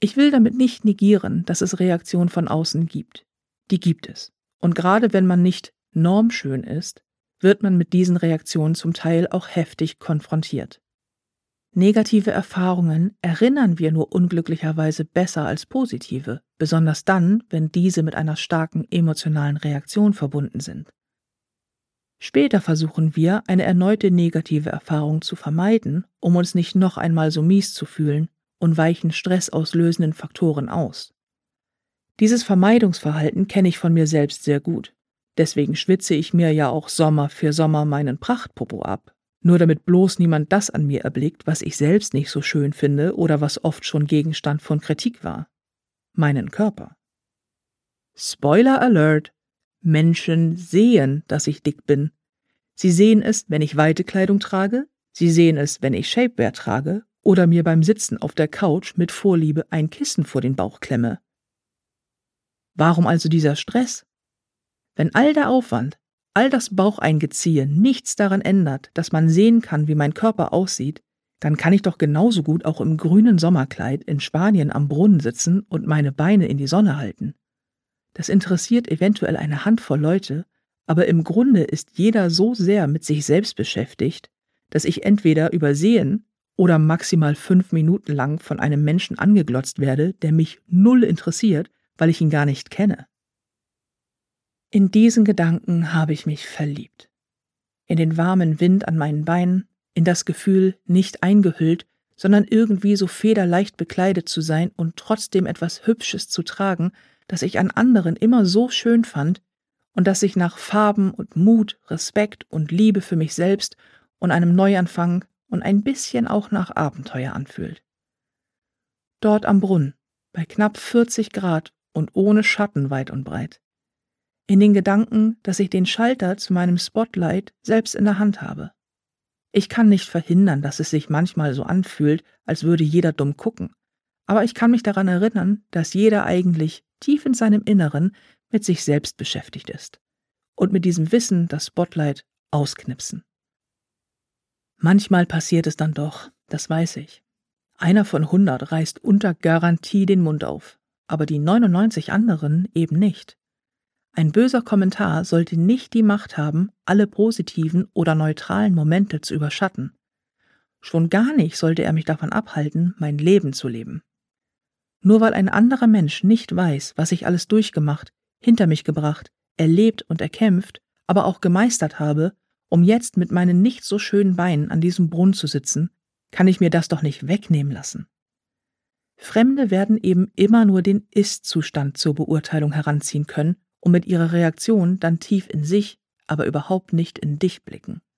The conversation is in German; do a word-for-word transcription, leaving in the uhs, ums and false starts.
Ich will damit nicht negieren, dass es Reaktionen von außen gibt. Die gibt es. Und gerade wenn man nicht normschön ist, wird man mit diesen Reaktionen zum Teil auch heftig konfrontiert. Negative Erfahrungen erinnern wir nur unglücklicherweise besser als positive, besonders dann, wenn diese mit einer starken emotionalen Reaktion verbunden sind. Später versuchen wir, eine erneute negative Erfahrung zu vermeiden, um uns nicht noch einmal so mies zu fühlen, und weichen stressauslösenden Faktoren aus. Dieses Vermeidungsverhalten kenne ich von mir selbst sehr gut. Deswegen schwitze ich mir ja auch Sommer für Sommer meinen Prachtpopo ab. Nur damit bloß niemand das an mir erblickt, was ich selbst nicht so schön finde oder was oft schon Gegenstand von Kritik war. Meinen Körper. Spoiler Alert! Menschen sehen, dass ich dick bin. Sie sehen es, wenn ich weite Kleidung trage, sie sehen es, wenn ich Shapewear trage oder mir beim Sitzen auf der Couch mit Vorliebe ein Kissen vor den Bauch klemme. Warum also dieser Stress? Wenn all der Aufwand, all das Baucheingeziehe nichts daran ändert, dass man sehen kann, wie mein Körper aussieht, dann kann ich doch genauso gut auch im grünen Sommerkleid in Spanien am Brunnen sitzen und meine Beine in die Sonne halten. Das interessiert eventuell eine Handvoll Leute, aber im Grunde ist jeder so sehr mit sich selbst beschäftigt, dass ich entweder übersehen oder maximal fünf Minuten lang von einem Menschen angeglotzt werde, der mich null interessiert, weil ich ihn gar nicht kenne. In diesen Gedanken habe ich mich verliebt. In den warmen Wind an meinen Beinen, in das Gefühl, nicht eingehüllt, sondern irgendwie so federleicht bekleidet zu sein und trotzdem etwas Hübsches zu tragen, das ich an anderen immer so schön fand und das sich nach Farben und Mut, Respekt und Liebe für mich selbst und einem Neuanfang und ein bisschen auch nach Abenteuer anfühlt. Dort am Brunnen, bei knapp vierzig Grad und ohne Schatten weit und breit. In den Gedanken, dass ich den Schalter zu meinem Spotlight selbst in der Hand habe. Ich kann nicht verhindern, dass es sich manchmal so anfühlt, als würde jeder dumm gucken. Aber ich kann mich daran erinnern, dass jeder eigentlich tief in seinem Inneren mit sich selbst beschäftigt ist. Und mit diesem Wissen das Spotlight ausknipsen. Manchmal passiert es dann doch, das weiß ich. Einer von hundert reißt unter Garantie den Mund auf, aber die neunundneunzig anderen eben nicht. Ein böser Kommentar sollte nicht die Macht haben, alle positiven oder neutralen Momente zu überschatten. Schon gar nicht sollte er mich davon abhalten, mein Leben zu leben. Nur weil ein anderer Mensch nicht weiß, was ich alles durchgemacht, hinter mich gebracht, erlebt und erkämpft, aber auch gemeistert habe, um jetzt mit meinen nicht so schönen Beinen an diesem Brunnen zu sitzen, kann ich mir das doch nicht wegnehmen lassen. Fremde werden eben immer nur den Ist-Zustand zur Beurteilung heranziehen können und mit ihrer Reaktion dann tief in sich, aber überhaupt nicht in dich blicken.